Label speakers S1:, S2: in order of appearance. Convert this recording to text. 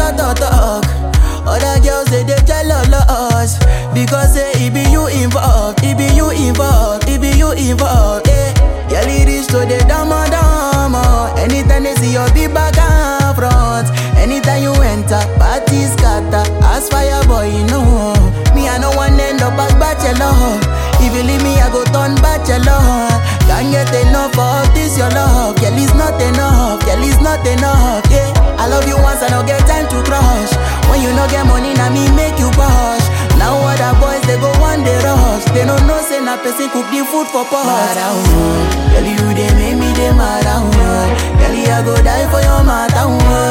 S1: talk. Other girls say they jealous because say it be you involved, it be you involved, it be you involved. Yeah, girl it is to the dama. Anytime they see your big back and front, anytime you enter, party scatter. As fire boy, you know me I no one end up as bachelor. If you leave me, I go turn bachelor. Can't get enough of this your love, girl it's not enough, girl it's not enough. Yeah, I love you once, I don't get time to crush. When you no get money, now me make you push. Now other boys they go one day rush. They don't know say na person cook the food for pot. Girl you they make me they mad. Girl I go die for your matter.